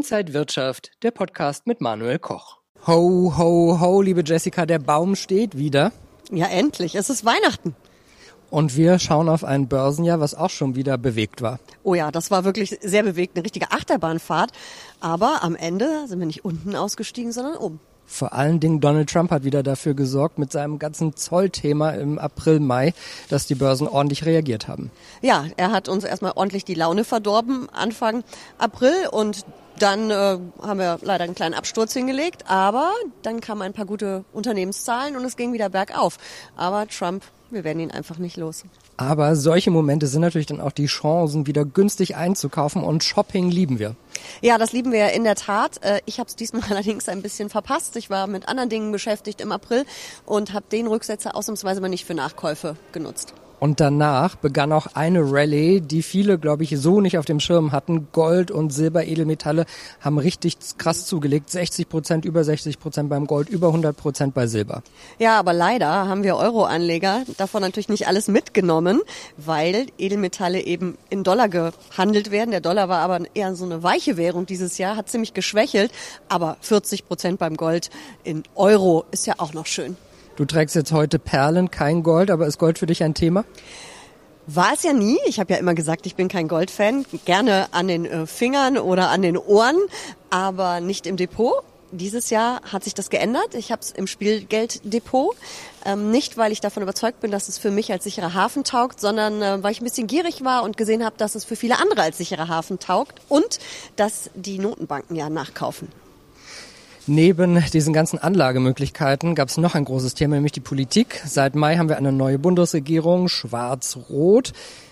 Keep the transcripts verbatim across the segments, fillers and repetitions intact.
Inside Wirtschaft, der Podcast mit Manuel Koch. Ho, ho, ho, liebe Jessica, der Baum steht wieder. Ja, endlich. Es ist Weihnachten. Und wir schauen auf ein Börsenjahr, was auch schon wieder bewegt war. Oh ja, das war wirklich sehr bewegt, eine richtige Achterbahnfahrt. Aber am Ende sind wir nicht unten ausgestiegen, sondern oben. Vor allen Dingen Donald Trump hat wieder dafür gesorgt mit seinem ganzen Zollthema im April, Mai, dass die Börsen ordentlich reagiert haben. Ja, er hat uns erstmal ordentlich die Laune verdorben Anfang April und dann äh, haben wir leider einen kleinen Absturz hingelegt, aber dann kamen ein paar gute Unternehmenszahlen und es ging wieder bergauf. Aber Trump, wir werden ihn einfach nicht los. Aber solche Momente sind natürlich dann auch die Chancen, wieder günstig einzukaufen, und Shopping lieben wir. Ja, das lieben wir ja in der Tat. Ich habe es diesmal allerdings ein bisschen verpasst. Ich war mit anderen Dingen beschäftigt im April und habe den Rücksetzer ausnahmsweise mal nicht für Nachkäufe genutzt. Und danach begann auch eine Rallye, die viele, glaube ich, so nicht auf dem Schirm hatten. Gold und Silber-Edelmetalle haben richtig krass zugelegt. sechzig Prozent, über sechzig Prozent beim Gold, über hundert Prozent bei Silber. Ja, aber leider haben wir Euro-Anleger davon natürlich nicht alles mitgenommen, weil Edelmetalle eben in Dollar gehandelt werden. Der Dollar war aber eher so eine weiche Währung dieses Jahr, hat ziemlich geschwächelt. Aber vierzig Prozent beim Gold in Euro ist ja auch noch schön. Du trägst jetzt heute Perlen, kein Gold, aber ist Gold für dich ein Thema? War es ja nie. Ich habe ja immer gesagt, ich bin kein Goldfan. Gerne an den äh, Fingern oder an den Ohren, aber nicht im Depot. Dieses Jahr hat sich das geändert. Ich habe es im Spielgelddepot. Ähm, nicht, weil ich davon überzeugt bin, dass es für mich als sicherer Hafen taugt, sondern äh, weil ich ein bisschen gierig war und gesehen habe, dass es für viele andere als sicherer Hafen taugt und dass die Notenbanken ja nachkaufen. Neben diesen ganzen Anlagemöglichkeiten gab es noch ein großes Thema, nämlich die Politik. Seit Mai haben wir eine neue Bundesregierung, schwarz-rot.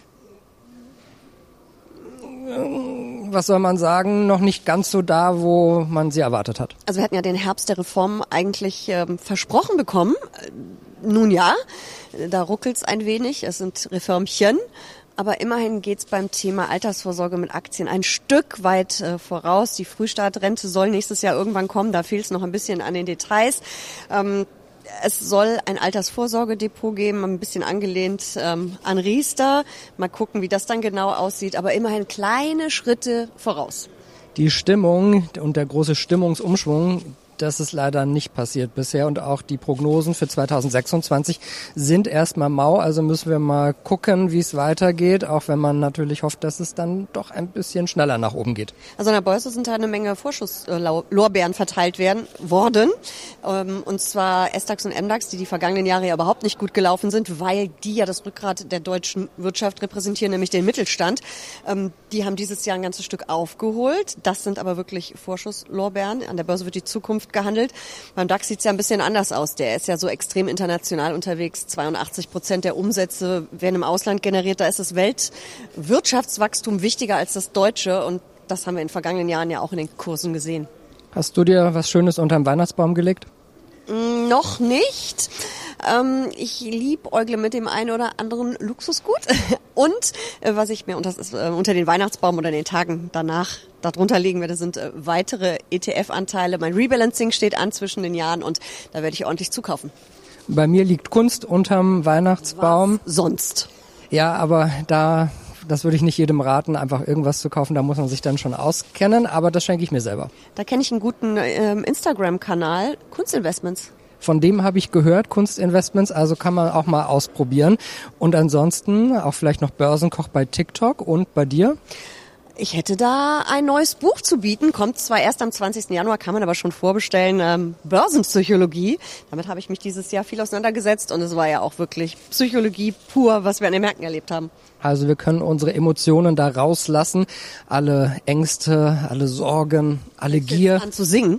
Was soll man sagen, noch nicht ganz so da, wo man sie erwartet hat. Also wir hatten ja den Herbst der Reform eigentlich ähm, versprochen bekommen. Nun ja, da ruckelt's ein wenig, es sind Reformchen. Aber immerhin geht's beim Thema Altersvorsorge mit Aktien ein Stück weit äh, voraus. Die Frühstartrente soll nächstes Jahr irgendwann kommen. Da fehlt es noch ein bisschen an den Details. Ähm, es soll ein Altersvorsorgedepot geben, ein bisschen angelehnt ähm, an Riester. Mal gucken, wie das dann genau aussieht. Aber immerhin kleine Schritte voraus. Die Stimmung und der große Stimmungsumschwung, das ist leider nicht passiert bisher, und auch die Prognosen für zweitausendsechsundzwanzig sind erstmal mau, also müssen wir mal gucken, wie es weitergeht, auch wenn man natürlich hofft, dass es dann doch ein bisschen schneller nach oben geht. Also an der Börse sind da eine Menge Vorschusslorbeeren verteilt werden worden, und zwar S-DAX und M-DAX, die die vergangenen Jahre ja überhaupt nicht gut gelaufen sind, weil die ja das Rückgrat der deutschen Wirtschaft repräsentieren, nämlich den Mittelstand. Die haben dieses Jahr ein ganzes Stück aufgeholt, das sind aber wirklich Vorschusslorbeeren. An der Börse wird die Zukunft gehandelt. Beim DAX sieht es ja ein bisschen anders aus. Der ist ja so extrem international unterwegs. zweiundachtzig Prozent der Umsätze werden im Ausland generiert. Da ist das Weltwirtschaftswachstum wichtiger als das deutsche. Und das haben wir in den vergangenen Jahren ja auch in den Kursen gesehen. Hast du dir was Schönes unterm Weihnachtsbaum gelegt? Mm, noch nicht. Ähm, ich liebäugle mit dem einen oder anderen Luxusgut. Und äh, was ich mir unter, äh, unter den Weihnachtsbaum oder den Tagen danach darunter legen werde, sind äh, weitere E T F-Anteile. Mein Rebalancing steht an zwischen den Jahren und da werde ich ordentlich zukaufen. Bei mir liegt Kunst unterm Weihnachtsbaum. Was sonst? Ja, aber da, das würde ich nicht jedem raten, einfach irgendwas zu kaufen. Da muss man sich dann schon auskennen, aber das schenke ich mir selber. Da kenne ich einen guten äh, Instagram-Kanal, Kunstinvestments. Von dem habe ich gehört, Kunstinvestments, also kann man auch mal ausprobieren. Und ansonsten auch vielleicht noch Börsenkoch bei TikTok. Und bei dir? Ich hätte da ein neues Buch zu bieten, kommt zwar erst am zwanzigsten Januar, kann man aber schon vorbestellen, ähm, Börsenpsychologie. Damit habe ich mich dieses Jahr viel auseinandergesetzt und es war ja auch wirklich Psychologie pur, was wir an den Märkten erlebt haben. Also wir können unsere Emotionen da rauslassen, alle Ängste, alle Sorgen, alle Gier. An zu singen.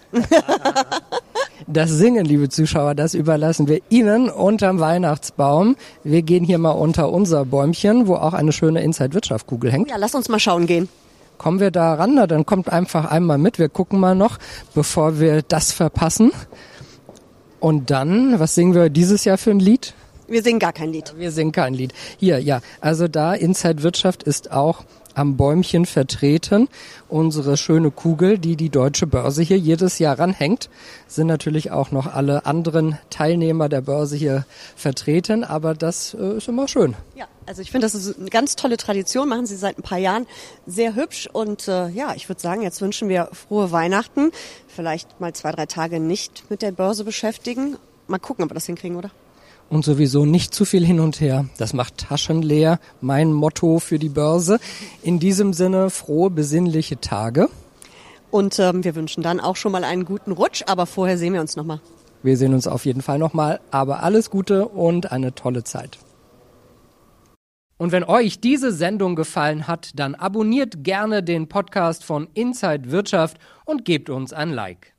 Das Singen, liebe Zuschauer, das überlassen wir Ihnen unterm Weihnachtsbaum. Wir gehen hier mal unter unser Bäumchen, wo auch eine schöne Inside-Wirtschaft-Kugel hängt. Ja, lass uns mal schauen gehen. Kommen wir da ran? Na, dann kommt einfach einmal mit. Wir gucken mal noch, bevor wir das verpassen. Und dann, was singen wir dieses Jahr für ein Lied? Wir singen gar kein Lied. Wir singen kein Lied. Hier, ja, also da Inside Wirtschaft ist auch am Bäumchen vertreten. Unsere schöne Kugel, die die Deutsche Börse hier jedes Jahr ranhängt, sind natürlich auch noch alle anderen Teilnehmer der Börse hier vertreten, aber das äh, ist immer schön. Ja, also ich finde, das ist eine ganz tolle Tradition, machen Sie seit ein paar Jahren sehr hübsch und äh, ja, ich würde sagen, jetzt wünschen wir frohe Weihnachten, vielleicht mal zwei, drei Tage nicht mit der Börse beschäftigen. Mal gucken, ob wir das hinkriegen, oder? Und sowieso nicht zu viel hin und her. Das macht Taschen leer. Mein Motto für die Börse. In diesem Sinne frohe, besinnliche Tage. Und ähm, wir wünschen dann auch schon mal einen guten Rutsch, aber vorher sehen wir uns nochmal. Wir sehen uns auf jeden Fall nochmal, aber alles Gute und eine tolle Zeit. Und wenn euch diese Sendung gefallen hat, dann abonniert gerne den Podcast von Inside Wirtschaft und gebt uns ein Like.